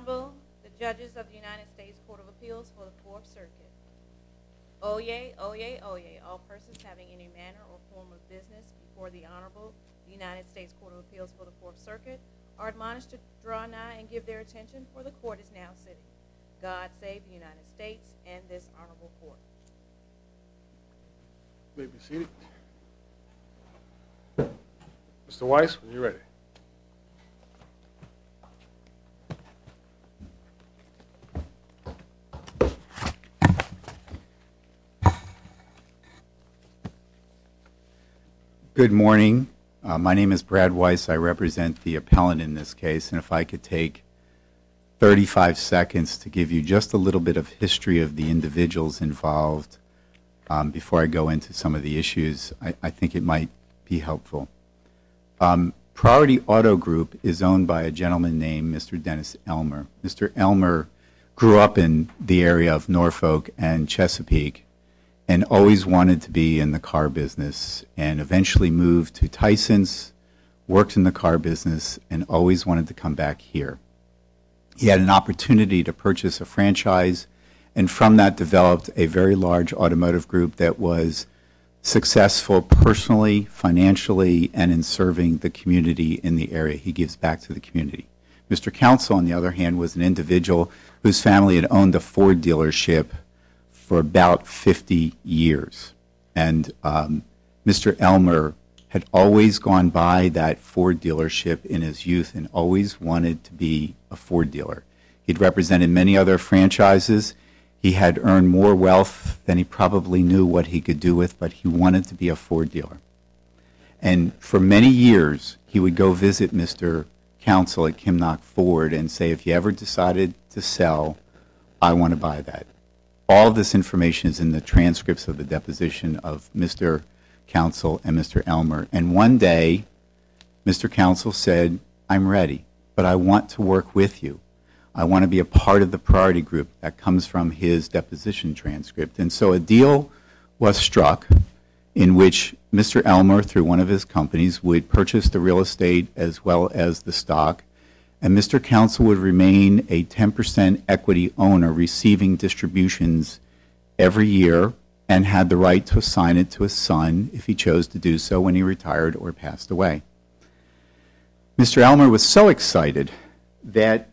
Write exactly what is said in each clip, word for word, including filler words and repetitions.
Honorable, the judges of the United States Court of Appeals for the Fourth Circuit. Oyez, oyez, oyez, all persons having any manner or form of business before the Honorable, the United States Court of Appeals for the Fourth Circuit, are admonished to draw nigh and give their attention, for the court is now sitting. God save the United States and this honorable court. You may be seated. Mister Weiss, when you're ready. Good morning. Uh, my name is Brad Weiss. I represent the appellant in this case, and if I could take thirty-five seconds to give you just a little bit of history of the individuals involved um, before I go into some of the issues, I, I think it might be helpful. Um, Priority Auto Group is owned by a gentleman named Mister Dennis Elmer. Mister Elmer grew up in the area of Norfolk and Chesapeake and always wanted to be in the car business, and eventually moved to Tyson's, worked in the car business, and always wanted to come back here. He had an opportunity to purchase a franchise, and from that developed a very large automotive group that was successful personally, financially, and in serving the community in the area. He gives back to the community. Mister Counsel, on the other hand, was an individual whose family had owned a Ford dealership for about fifty years. And um, Mister Elmer had always gone by that Ford dealership in his youth and always wanted to be a Ford dealer. He'd represented many other franchises. He had earned more wealth than he probably knew what he could do with, but he wanted to be a Ford dealer. And for many years, he would go visit Mister Counsel at Kimnock Ford and say, if you ever decided to sell, I want to buy that. All of this information is in the transcripts of the deposition of Mister Counsel and Mister Elmer. And one day, Mister Counsel said, I'm ready, but I want to work with you. I want to be a part of the priority group. That comes from his deposition transcript. And so a deal was struck in which Mister Elmer, through one of his companies, would purchase the real estate as well as the stock, and Mister Counsel would remain a ten percent equity owner, receiving distributions every year, and had the right to assign it to his son if he chose to do so when he retired or passed away. Mister Elmer was so excited that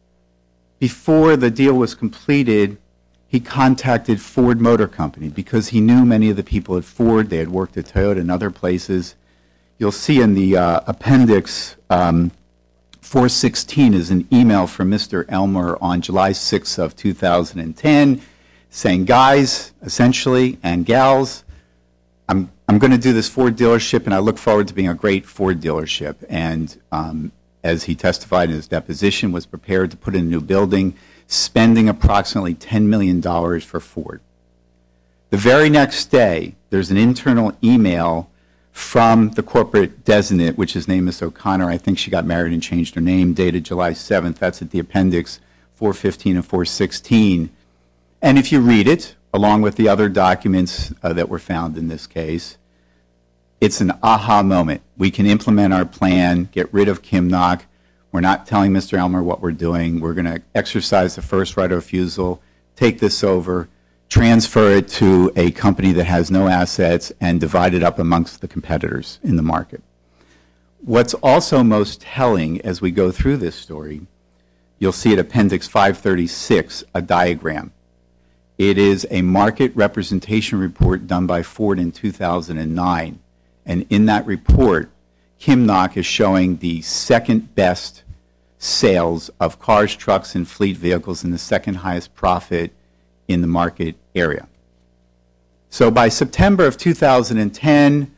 before the deal was completed, he contacted Ford Motor Company because he knew many of the people at Ford. They had worked at Toyota and other places. You'll see in the uh, appendix, um, four sixteen is an email from Mister Elmer on July sixth of two thousand ten saying, guys, essentially, and gals, I'm, I'm going to do this Ford dealership, and I look forward to being a great Ford dealership. And um, as he testified in his deposition, was prepared to put in a new building, spending approximately ten million dollars for Ford. The very next day, there's an internal email from the corporate designate, which is named Miss O'Connor. I think she got married and changed her name, dated July seventh. That's at the appendix four fifteen and four sixteen. And if you read it, along with the other documents uh, that were found in this case, it's an aha moment. We can implement our plan, get rid of Kimnock. We're not telling Mister Elmer what we're doing. We're going to exercise the first right of refusal, take this over, transfer it to a company that has no assets, and divide it up amongst the competitors in the market. What's also most telling as we go through this story, you'll see at appendix five thirty-six a diagram. It is a market representation report done by Ford in two thousand nine. And in that report, Kimnock is showing the second best sales of cars, trucks, and fleet vehicles and the second highest profit in the market area. So by September of two thousand ten,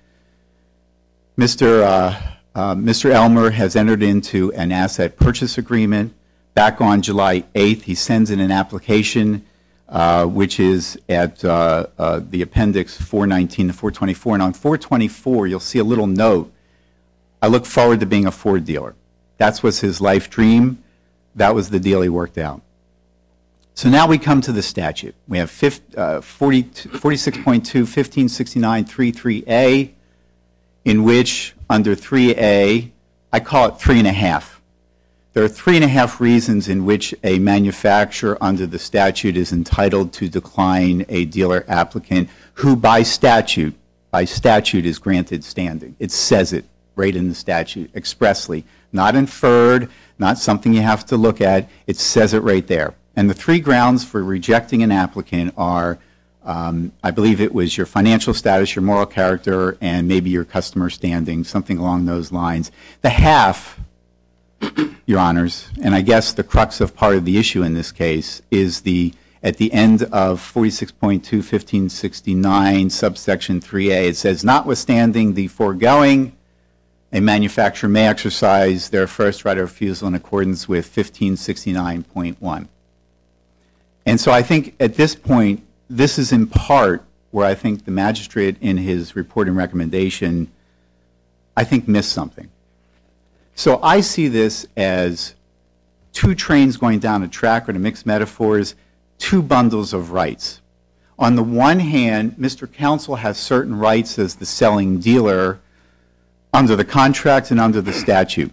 Mister Uh, uh, Mister Elmer has entered into an asset purchase agreement. Back on July eighth, he sends in an application, uh, which is at uh, uh, the appendix four nineteen to four twenty-four. And on four twenty-four, you'll see a little note. I look forward to being a Ford dealer. That was his life dream. That was the deal he worked out. So now we come to the statute. We have forty-six point two, fifteen sixty-nine, thirty-three A, in which under three A, I call it three and a half. there are three and a half reasons in which a manufacturer under the statute is entitled to decline a dealer applicant who by statute, by statute is granted standing. It says it right in the statute expressly, not inferred, not something you have to look at. It says it right there. And the three grounds for rejecting an applicant are, um, I believe it was your financial status, your moral character, and maybe your customer standing, something along those lines. The half, Your Honors, and I guess the crux of part of the issue in this case is the, at the end of forty-six point two fifteen sixty-nine, subsection three A, it says, notwithstanding the foregoing, a manufacturer may exercise their first right of refusal in accordance with fifteen sixty-nine point one. And so I think at this point, this is in part where I think the magistrate in his report and recommendation, I think, missed something. So I see this as two trains going down a track, or to mix metaphors, two bundles of rights. On the one hand, Mister Counsel has certain rights as the selling dealer under the contract and under the statute.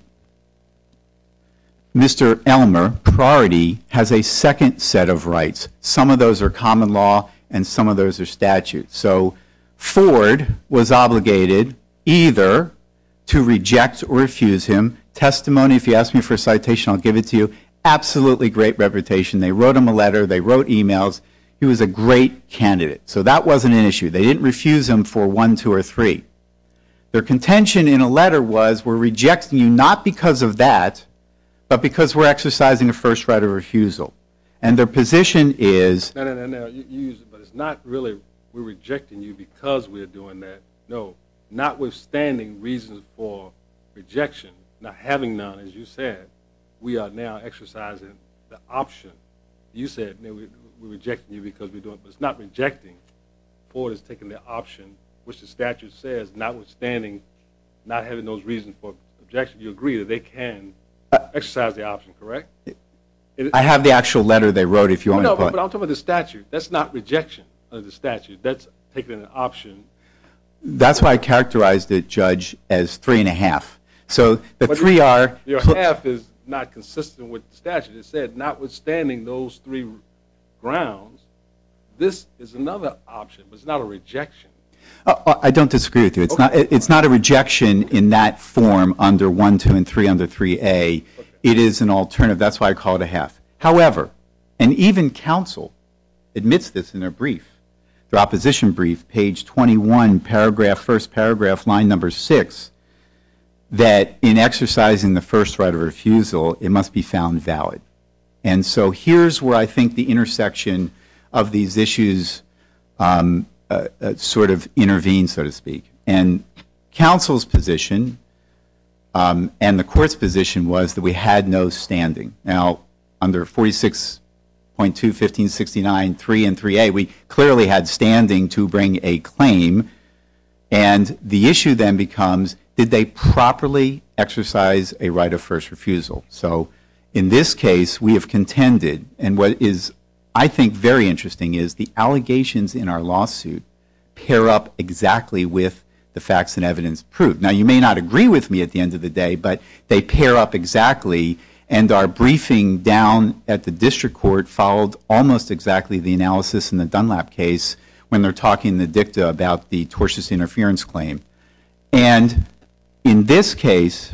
Mister Elmer, priority, has a second set of rights. Some of those are common law and some of those are statute. So Ford was obligated either to reject or refuse him. Testimony, if you ask me for a citation, I'll give it to you. Absolutely great reputation. They wrote him a letter. They wrote emails. He was a great candidate. So that wasn't an issue. They didn't refuse him for one, two, or three. Their contention in a letter was, we're rejecting you not because of that, but because we're exercising a first right of refusal. And their position is... No, no, no, no. You, you use it, but it's not really we're rejecting you because we're doing that. No, notwithstanding reasons for rejection, not having none, as you said, we are now exercising the option. You said, no, we, we're rejecting you because we're doing it, but it's not rejecting. Ford is taking the option, which the statute says, notwithstanding not having those reasons for objection. You agree that they can exercise the option, correct? It, I have the actual letter they wrote if you want no, to put. No, but I'm talking about the statute. That's not rejection under the statute. That's taking an option. That's why I characterized it, Judge, as three and a half. So the but three are... Your half is not consistent with the statute. It said, notwithstanding those three grounds, this is another option, but it's not a rejection. Uh, I don't disagree with you. It's, okay. not, it, it's not a rejection in that form under one, two, and three under three A. Okay. It is an alternative. That's why I call it a half. However, and even counsel admits this in their brief, their opposition brief, page twenty-one, paragraph, first paragraph, line number six, that in exercising the first right of refusal, it must be found valid. And so here's where I think the intersection of these issues um, uh, uh, sort of intervene, so to speak. And counsel's position um, and the court's position was that we had no standing. Now, under forty-six point two fifteen sixty-nine, three and three A, we clearly had standing to bring a claim. And the issue then becomes, did they properly exercise a right of first refusal? So in this case, we have contended, and what is, I think, very interesting is the allegations in our lawsuit pair up exactly with the facts and evidence proved. Now, you may not agree with me at the end of the day, but they pair up exactly, and our briefing down at the district court followed almost exactly the analysis in the Dunlap case when they're talking in the dicta about the tortious interference claim. And in this case,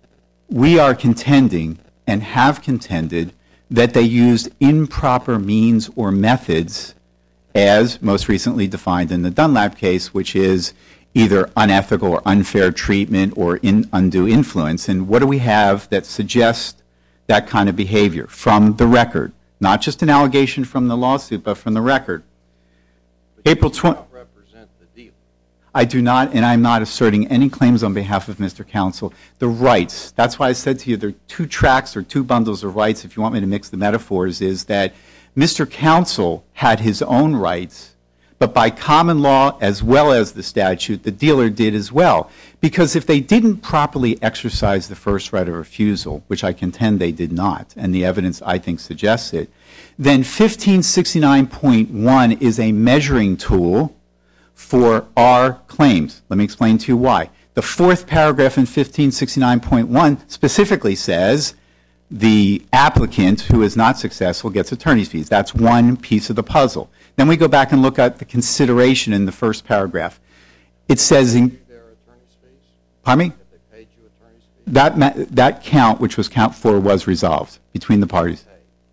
we are contending and have contended that they used improper means or methods as most recently defined in the Dunlap case, which is either unethical or unfair treatment or in undue influence. And what do we have that suggests that kind of behavior from the record? Not just an allegation from the lawsuit, but from the record. But April you do twentieth. not represent the deal. I do not, and I'm not asserting any claims on behalf of Mister Counsel. The rights, that's why I said to you there are two tracks or two bundles of rights, if you want me to mix the metaphors, is that Mister Counsel had his own rights, but by common law as well as the statute, the dealer did as well. Because if they didn't properly exercise the first right of refusal, which I contend they did not, and the evidence I think suggests it, then fifteen sixty-nine point one is a measuring tool for our claims. Let me explain to you why. The fourth paragraph in fifteen sixty-nine point one specifically says the applicant who is not successful gets attorney's fees. That's one piece of the puzzle. Then we go back and look at the consideration in the first paragraph. It says, in, Their attorney's fees? pardon me? Have they paid you attorney's fees? That, ma- that count, which was count four, was resolved between the parties.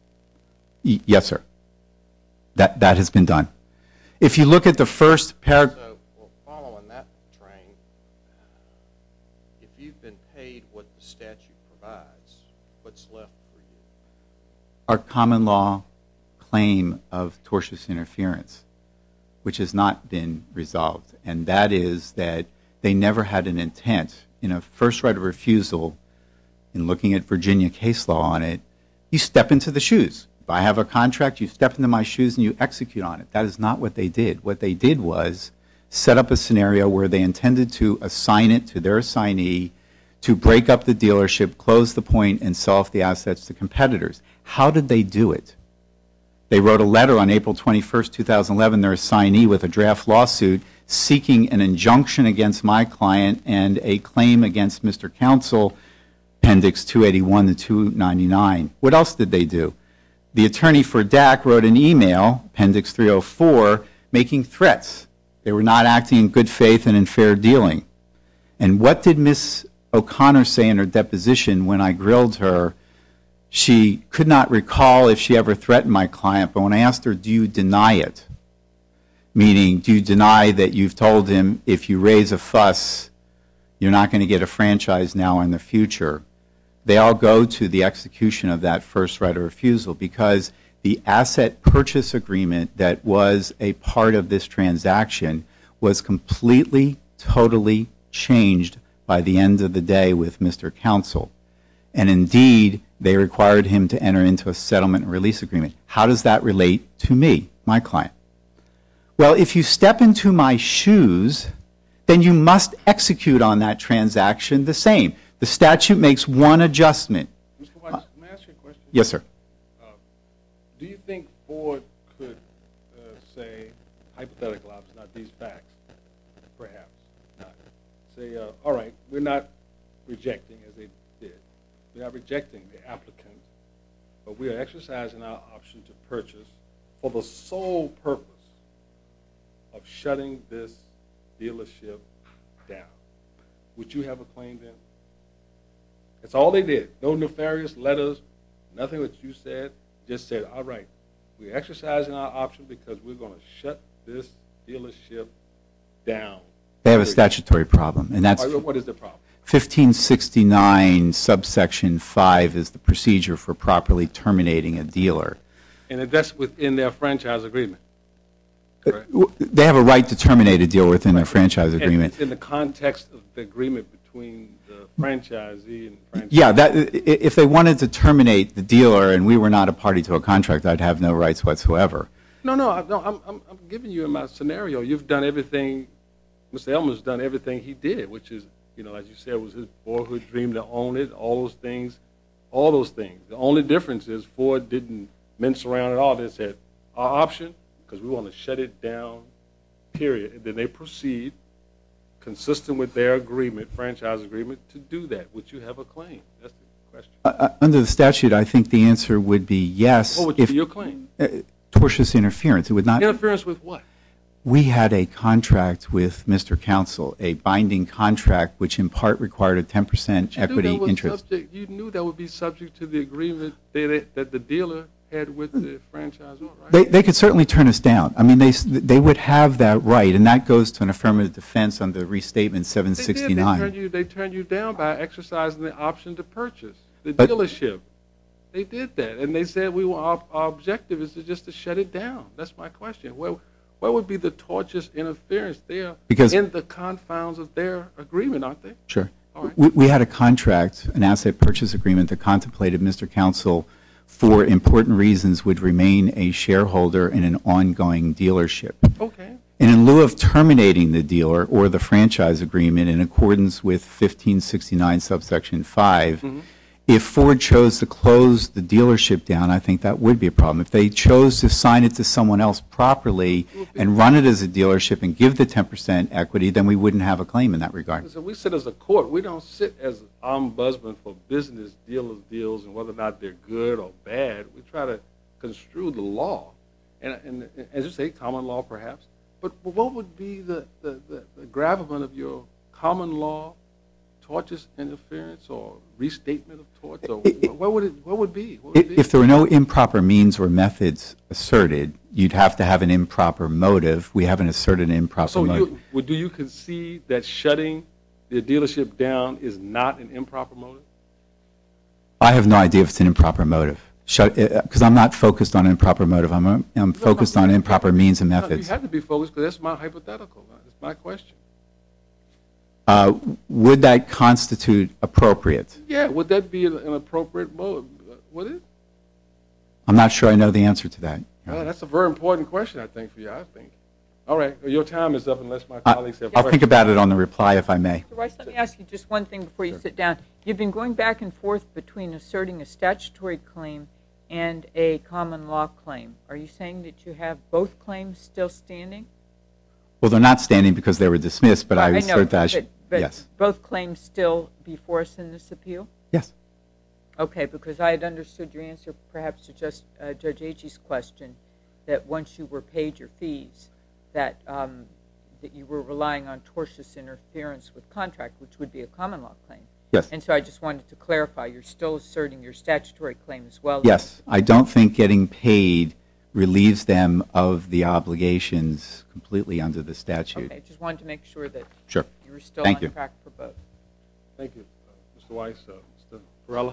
Y- yes, sir. That, that has been done. If you look at the first paragraph, So, well, following that train, if you've been paid what the statute provides, what's left for you? our common law claim of tortious interference, which has not been resolved, and that is that they never had an intent. In a first right of refusal, in looking at Virginia case law on it, you step into the shoes. If I have a contract, you step into my shoes and you execute on it. That is not what they did. What they did was set up a scenario where they intended to assign it to their assignee to break up the dealership, close the point, and sell off the assets to competitors. How did they do it? They wrote a letter on April twenty-first, two thousand eleven, their assignee, with a draft lawsuit seeking an injunction against my client and a claim against Mister Counsel, Appendix two eighty-one to two ninety-nine. What else did they do? The attorney for D A C wrote an email, Appendix three oh four, making threats. They were not acting in good faith and in fair dealing. And what did Miz O'Connor say in her deposition when I grilled her? She could not recall if she ever threatened my client, but when I asked her, do you deny it? Meaning, do you deny that you've told him if you raise a fuss, you're not going to get a franchise now or in the future? They all go to the execution of that first right of refusal, because the asset purchase agreement that was a part of this transaction was completely, totally changed by the end of the day with Mister Counsel. And indeed, they required him to enter into a settlement and release agreement. How does that relate to me, my client? Well, if you step into my shoes, then you must execute on that transaction the same. The statute makes one adjustment. Mister White, may I ask you a question? Yes, sir. Do you think Ford could uh, say, hypothetical, obviously not these facts, perhaps not, say, uh, all right, we're not rejecting, as they did, we're not rejecting the applicant, but we are exercising our option to purchase for the sole purpose of shutting this dealership down. Would you have a claim then? That's all they did. No nefarious letters, nothing that you said. Just said, all right, we're exercising our option because we're going to shut this dealership down. They have a statutory problem, and that's All right, what is the problem? fifteen sixty-nine subsection five is the procedure for properly terminating a dealer. And that's within their franchise agreement. Correct? They have a right to terminate a deal within their franchise And agreement. it's in the context of the agreement between the franchisee and the franchisee. Yeah, that, i- if they wanted to terminate the dealer and we were not a party to a contract, I'd have no rights whatsoever. No, no, I- no I'm, I'm, I'm giving you in my scenario. You've done everything, Mister Elmer's done everything he did, which is, you know, as you said, was his boyhood dream to own it, all those things, all those things. The only difference is Ford didn't mince around at all. They said, our option, because we want to shut it down, period. And then they proceed, consistent with their agreement, franchise agreement, to do that. Would you have a claim? That's the question. Uh, uh, under the statute, I think the answer would be yes. What would if be your claim? uh, tortious interference. It would not. Interference with what? We had a contract with Mister Counsel, a binding contract, which in part required a ten percent You knew equity that was interest. subject- you knew that would be subject to the agreement that, that the dealer had with the franchisor, right? They, they could certainly turn us down. I mean, they, s- they would have that right, and that goes to an affirmative defense under Restatement seven They did. They sixty-nine. turned you, they turned you down by exercising the option to purchase the But- dealership. They did that, and they said we want our, our objective is to just to shut it down. That's my question. Where, where would be the tortious interference there? Because- in the confounds of their agreement, aren't they? Sure. All right. We, we had a contract, an asset purchase agreement that contemplated Mister Counsel, for important reasons, would remain a shareholder in an ongoing dealership. Okay. And in lieu of terminating the dealer or the franchise agreement in accordance with fifteen sixty-nine subsection five, Mm-hmm. If Ford chose to close the dealership down, I think that would be a problem. If they chose to assign it to someone else properly and run it as a dealership and give the ten percent equity, then we wouldn't have a claim in that regard. So we sit as a court. We don't sit as ombudsman for business dealers deals and whether or not they're good or bad. We try to construe the law, and, and, and as you say, common law perhaps. But, but what would be the, the, the, the gravamen of your common law tortious interference or restatement of torts? Or It- what would it what would be? What would it be? If there were no improper means or methods asserted, you'd have to have an improper motive. We haven't asserted an improper So motive. you, would, do you concede that shutting the dealership down is not an improper motive? I have no idea if it's an improper motive. Because I'm not focused on improper motive. I'm, I'm focused on improper means and No, methods. you have to be focused because that's my hypothetical. That's my question. Uh, would that constitute appropriate? Yeah, would that be an, an appropriate motive? Would it? I'm not sure I know the answer to that. Well, that's a very important question, I think, for you, I think. All right, your time is up unless my I- colleagues have I'll questions. think about it on the reply if I may. Mr. Weiss, let me ask you just one thing before you sit down. You've been going back and forth between asserting a statutory claim and a common law claim. Are you saying that you have both claims still standing? Well, they're not standing because they were dismissed, but I know, assert that. I should- but- but Yes. both claims still before us in this appeal? Yes. Okay, because I had understood your answer perhaps to just uh, Judge Agee's question, that once you were paid your fees, that um, that you were relying on tortious interference with contract, which would be a common law claim. Yes. And so I just wanted to clarify, you're still asserting your statutory claim as well? Yes. I don't think getting paid relieves them of the obligations completely under the statute. Okay, just wanted to make sure that Sure. you were still Thank on you. track for both. Thank you, uh, Mister Weiss. Uh, Mister Perella?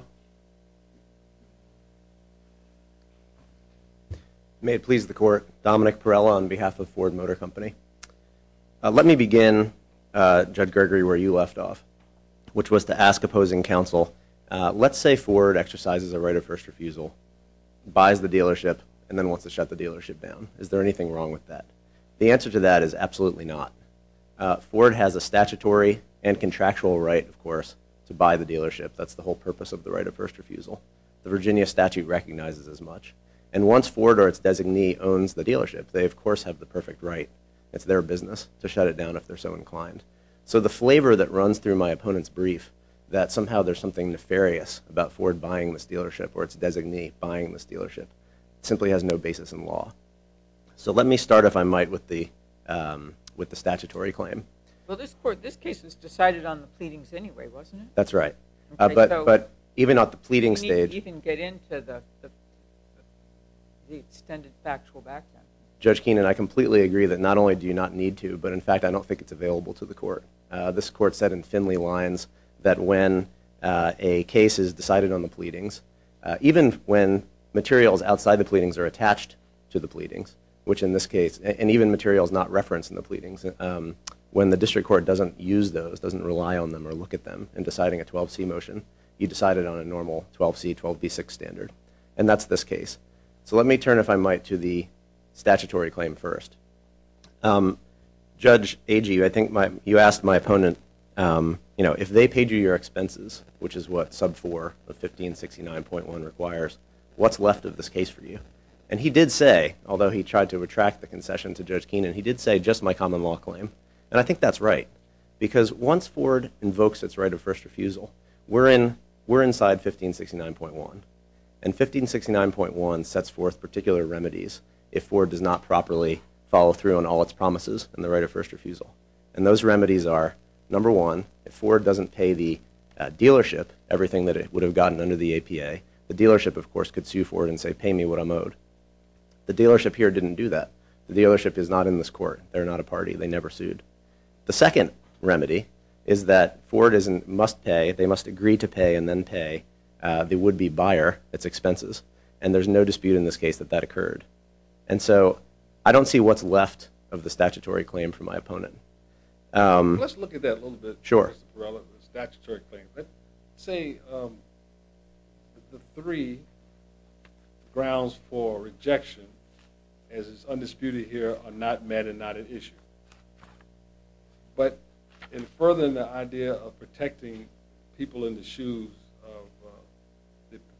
May it please the Court, Dominic Perella on behalf of Ford Motor Company. Uh, let me begin, uh, Judge Gregory, where you left off, which was to ask opposing counsel, uh, let's say Ford exercises a right of first refusal, buys the dealership, and then wants to shut the dealership down. Is there anything wrong with that? The answer to that is absolutely not. Uh, Ford has a statutory and contractual right, of course, to buy the dealership. That's the whole purpose of the right of first refusal. The Virginia statute recognizes as much. And once Ford or its designee owns the dealership, they of course have the perfect right. It's their business to shut it down if they're so inclined. So the flavor that runs through my opponent's brief, that somehow there's something nefarious about Ford buying this dealership or its designee buying this dealership, simply has no basis in law. So let me start, if I might, with the um, with the statutory claim. Well, this court, this case was decided on the pleadings anyway, wasn't it? That's right. Uh, Okay, but so but even at the pleading We need to stage, even get into the, the, the extended factual background. Judge Keenan, I completely agree that not only do you not need to, but in fact I don't think it's available to the court. Uh, this court said in Finley lines that when uh, a case is decided on the pleadings, uh, even when materials outside the pleadings are attached to the pleadings, which in this case, and even materials not referenced in the pleadings, um, when the district court doesn't use those, doesn't rely on them or look at them in deciding a twelve C motion, you decide it on a normal twelve C, twelve B six standard. And that's this case. So let me turn, if I might, to the statutory claim first. Um, Judge Agee, I think my, you asked my opponent, um, you know, if they paid you your expenses, which is what sub four of fifteen sixty-nine point one requires, what's left of this case for you? And he did say, although he tried to retract the concession to Judge Keenan, he did say just my common law claim. And I think that's right, because once Ford invokes its right of first refusal, we're in we're inside fifteen sixty-nine point one. And fifteen sixty-nine point one sets forth particular remedies if Ford does not properly follow through on all its promises in the right of first refusal. And those remedies are, number one, if Ford doesn't pay the uh, dealership everything that it would have gotten under the A P A, the dealership, of course, could sue Ford and say, pay me what I'm owed. The dealership here didn't do that. The dealership is not in this court. They're not a party. They never sued. The second remedy is that Ford isn't, must pay, they must agree to pay and then pay uh, the would-be buyer its expenses. And there's no dispute in this case that that occurred. And so I don't see what's left of the statutory claim for my opponent. Um, Let's look at that a little bit, Sure. Mister Perella, the statutory claim. Let's say um, the, the three grounds for rejection, as is undisputed here, are not met and not an issue. But in furthering the idea of protecting people in the shoes of uh,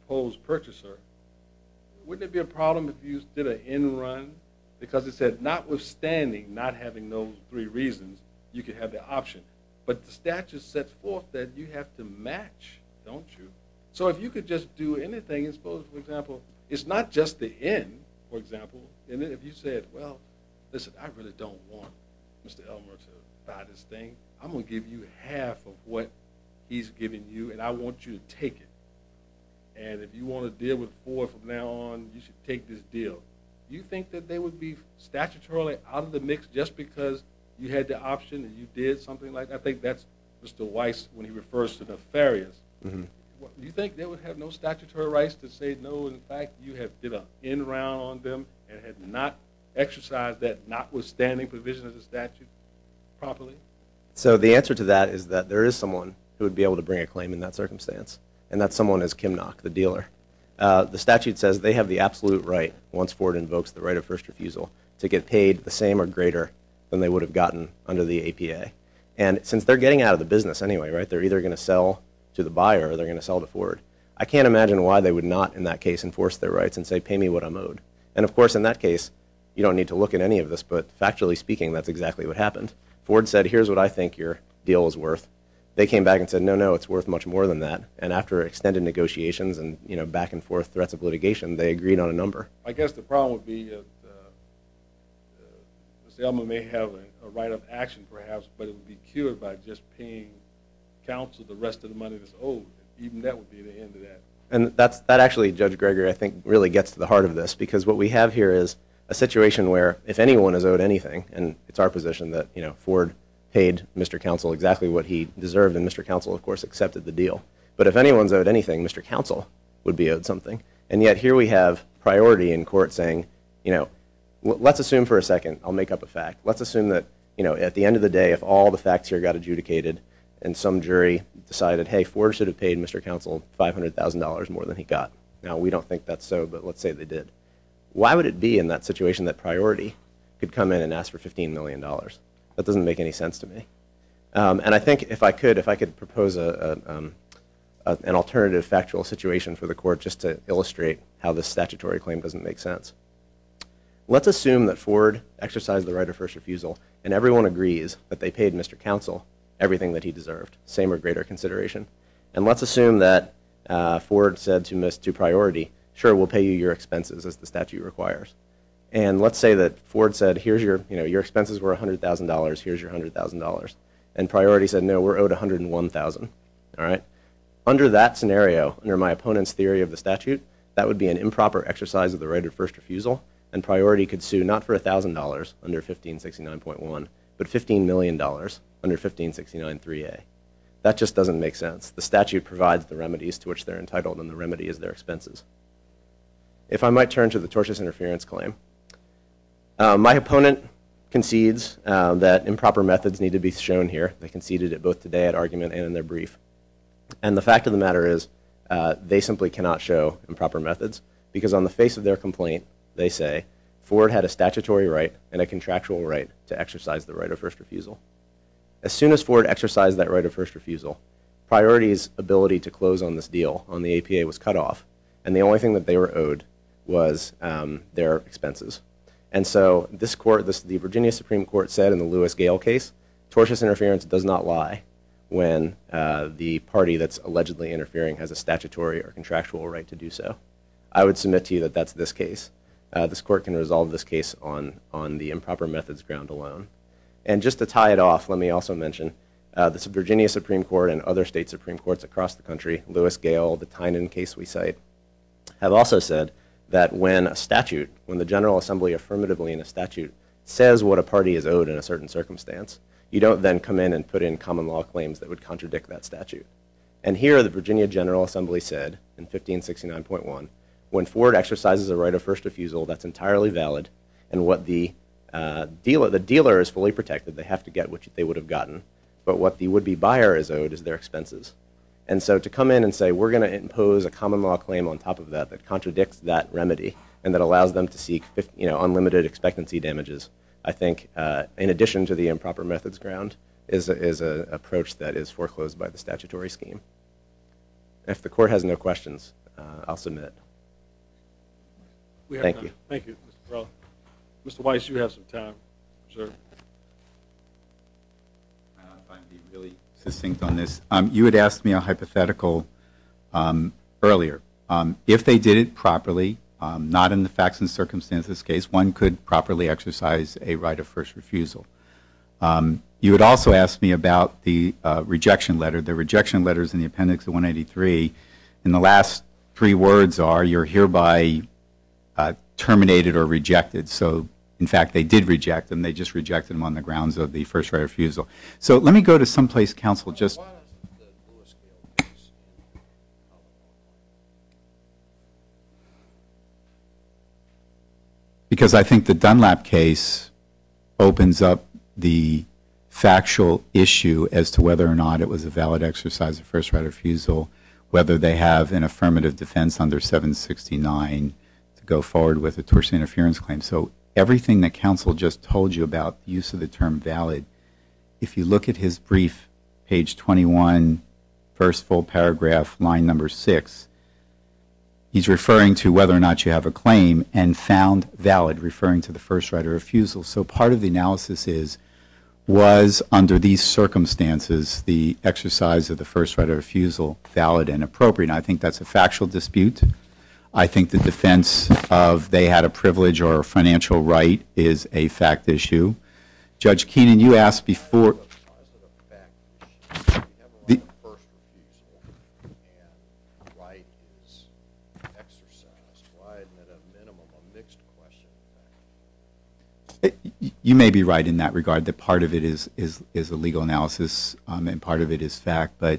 proposed purchaser, wouldn't it be a problem if you did an end run? Because it said, notwithstanding not having those three reasons, you could have the option. But the statute sets forth that you have to match, don't you? So if you could just do anything, and suppose, for example, it's not just the end, for example, and then if you said, well, listen, I really don't want Mister Elmer to buy this thing. I'm going to give you half of what he's giving you, and I want you to take it. And if you want to deal with Ford from now on, you should take this deal. You think that they would be statutorily out of the mix just because you had the option and you did something like that? I think that's Mister Weiss when he refers to nefarious. Mm-hmm. Do you think they would have no statutory rights to say, no, in fact, you have did an end round on them and had not exercised that notwithstanding provision of the statute properly? So the answer to that is that there is someone who would be able to bring a claim in that circumstance, and that someone is Kimnock, the dealer. Uh, the statute says they have the absolute right, once Ford invokes the right of first refusal, to get paid the same or greater than they would have gotten under the A P A. And since they're getting out of the business anyway, right, they're either going to sell to the buyer or they're going to sell to Ford. I can't imagine why they would not, in that case, enforce their rights and say, pay me what I'm owed. And of course, in that case, you don't need to look at any of this, but factually speaking, that's exactly what happened. Ford said, here's what I think your deal is worth. They came back and said, no, no, it's worth much more than that. And after extended negotiations and, you know, back and forth threats of litigation, they agreed on a number. I guess the problem would be uh, uh, Mister Elmer may have a, a right of action, perhaps, but it would be cured by just paying counsel the rest of the money that's owed. Even that would be the end of that. And that's, that actually, Judge Gregory, I think really gets to the heart of this, because what we have here is a situation where if anyone is owed anything, and it's our position that, you know, Ford paid Mister Counsel exactly what he deserved, and Mister Counsel, of course, accepted the deal. But if anyone's owed anything, Mister Counsel would be owed something. And yet here we have priority in court saying, you know, l- let's assume for a second, I'll make up a fact. Let's assume that, you know, at the end of the day, if all the facts here got adjudicated and some jury decided, hey, Ford should have paid Mister Counsel five hundred thousand dollars more than he got. Now, we don't think that's so, but let's say they did. Why would it be in that situation that priority could come in and ask for fifteen million dollars? That doesn't make any sense to me. Um, and I think if I could, if I could propose a, a, um, a, an alternative factual situation for the court just to illustrate how this statutory claim doesn't make sense. Let's assume that Ford exercised the right of first refusal and everyone agrees that they paid Mister Counsel everything that he deserved, same or greater consideration. And let's assume that uh, Ford said to Miss to Priority, sure, we'll pay you your expenses as the statute requires. And let's say that Ford said, here's your, you know, your expenses were one hundred thousand dollars, here's your one hundred thousand dollars. And Priority said, no, we're owed one hundred one thousand dollars, all right? Under that scenario, under my opponent's theory of the statute, that would be an improper exercise of the right of first refusal, and Priority could sue not for one thousand dollars under fifteen sixty-nine point one, but fifteen million dollars under fifteen sixty-nine three A. That just doesn't make sense. The statute provides the remedies to which they're entitled, and the remedy is their expenses. If I might turn to the tortious interference claim. Uh, my opponent concedes uh, that improper methods need to be shown here. They conceded it both today at argument and in their brief. And the fact of the matter is uh, they simply cannot show improper methods because on the face of their complaint, they say Ford had a statutory right and a contractual right to exercise the right of first refusal. As soon as Ford exercised that right of first refusal, Priority's ability to close on this deal on the A P A was cut off, and the only thing that they were owed was um, their expenses. And so this court, this, the Virginia Supreme Court said in the Lewis Gale case, tortious interference does not lie when uh, the party that's allegedly interfering has a statutory or contractual right to do so. I would submit to you that that's this case. Uh, this court can resolve this case on, on the improper methods ground alone. And just to tie it off, let me also mention uh, the Virginia Supreme Court and other state Supreme Courts across the country, Lewis Gale, the Tynan case we cite, have also said that when a statute, when the General Assembly affirmatively in a statute says what a party is owed in a certain circumstance, you don't then come in and put in common law claims that would contradict that statute. And here the Virginia General Assembly said in fifteen sixty-nine point one, when Ford exercises a right of first refusal, that's entirely valid, and what the uh, dealer, the dealer is fully protected, they have to get what they would have gotten, but what the would-be buyer is owed is their expenses. And so to come in and say we're going to impose a common law claim on top of that that contradicts that remedy and that allows them to seek you know, unlimited expectancy damages, I think, uh, in addition to the improper methods ground, is a, is an approach that is foreclosed by the statutory scheme. If the court has no questions, uh, I'll submit. We have Thank time. you. Thank you, Mister Perella. Mister Weiss, you have some time, sir. If I can be really succinct on this. Um, you had asked me a hypothetical um, earlier. Um, if they did it properly, um, not in the facts and circumstances of this case, one could properly exercise a right of first refusal. Um, you had also asked me about the uh, rejection letter. The rejection letter is in the appendix of one eighty-three, and the last three words are, you're hereby uh, terminated or rejected. So, in fact, they did reject them. They just rejected them on the grounds of the first right of refusal. So let me go to someplace counsel just... Why is the Lewis Gale case in common law? Because I think the Dunlap case opens up the factual issue as to whether or not it was a valid exercise of first right of refusal, whether they have an affirmative defense under seven sixty-nine to go forward with a tortious interference claim. So everything that counsel just told you about the use of the term valid, if you look at his brief, page twenty-one, first full paragraph, line number six, he's referring to whether or not you have a claim and found valid, referring to the first right of refusal. So part of the analysis is, was under these circumstances the exercise of the first right of refusal valid and appropriate? And I think that's a factual dispute. I think the defense of they had a privilege or a financial right is a fact issue. Judge Keenan, you asked before... Why is it a fact issue? You have a right The- of first refusal, and right is exercised. Why isn't it a minimum, a mixed question? You may be right in that regard, that part of it is, is, is a legal analysis um, and part of it is fact. But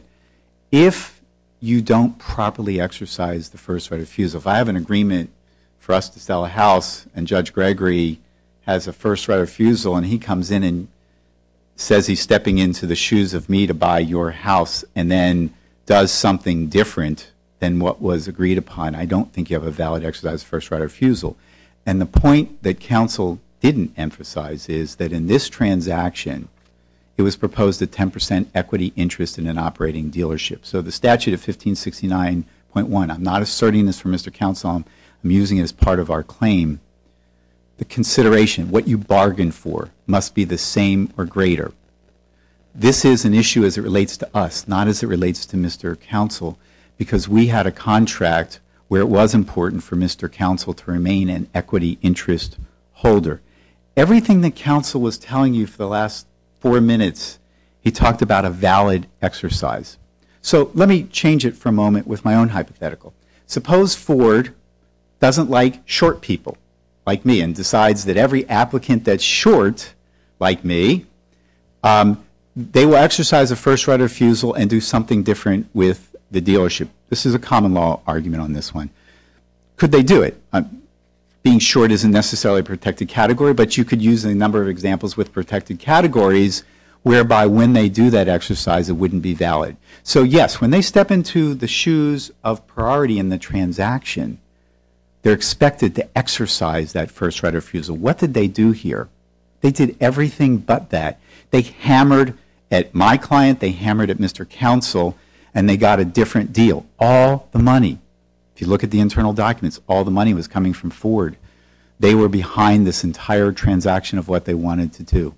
if you don't properly exercise the first right of refusal, if I have an agreement for us to sell a house and Judge Gregory has a first right of refusal and he comes in and says he's stepping into the shoes of me to buy your house and then does something different than what was agreed upon, I don't think you have a valid exercise of first right of refusal. And the point that counsel didn't emphasize is that in this transaction, it was proposed a ten percent equity interest in an operating dealership. So the statute of fifteen sixty-nine point one, I'm not asserting this for Mister Counsel, I'm, I'm using it as part of our claim. The consideration, what you bargained for, must be the same or greater. This is an issue as it relates to us, not as it relates to Mister Counsel, because we had a contract where it was important for Mister Counsel to remain an equity interest holder. Everything that counsel was telling you for the last four minutes, he talked about a valid exercise. So let me change it for a moment with my own hypothetical. Suppose Ford doesn't like short people like me and decides that every applicant that's short like me, um, they will exercise a first right of refusal and do something different with the dealership. This is a common law argument on this one. Could they do it? Um, being short isn't necessarily a protected category, but you could use a number of examples with protected categories whereby when they do that exercise, it wouldn't be valid. So yes, when they step into the shoes of priority in the transaction, they're expected to exercise that first right of refusal. What did they do here? They did everything but that. They hammered at my client, they hammered at Mister Counsel, and they got a different deal. All the money, if you look at the internal documents, all the money was coming from Ford. They were behind this entire transaction of what they wanted to do.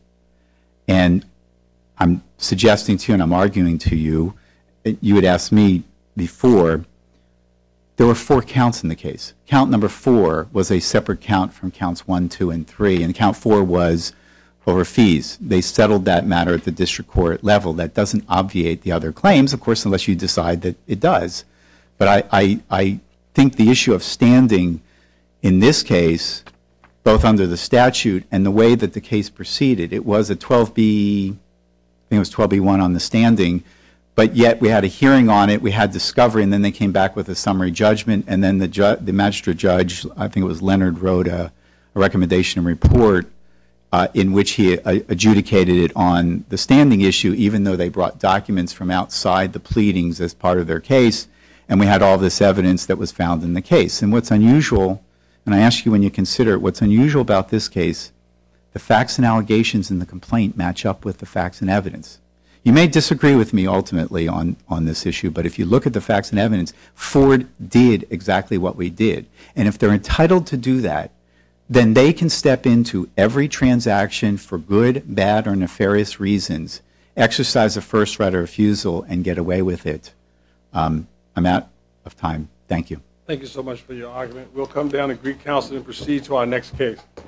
And I'm suggesting to you and I'm arguing to you, you had asked me before, there were four counts in the case. Count number four was a separate count from counts one, two, and three, and count four was over fees. They settled that matter at the district court level. That doesn't obviate the other claims, of course, unless you decide that it does. But I, I, I think the issue of standing in this case, both under the statute and the way that the case proceeded, it was a twelve B, I think it was twelve B one on the standing, but yet we had a hearing on it, we had discovery, and then they came back with a summary judgment, and then the, ju the magistrate judge, I think it was Leonard, wrote a, a recommendation and report uh, in which he uh, adjudicated it on the standing issue, even though they brought documents from outside the pleadings as part of their case, and we had all this evidence that was found in the case. And what's unusual, and I ask you when you consider it, what's unusual about this case, the facts and allegations in the complaint match up with the facts and evidence. You may disagree with me ultimately on, on this issue, but if you look at the facts and evidence, Ford did exactly what we did. And if they're entitled to do that, then they can step into every transaction for good, bad, or nefarious reasons, exercise a first right of refusal, and get away with it. Um, I'm out of time. Thank you. Thank you so much for your argument. We'll come down and greet counsel and proceed to our next case.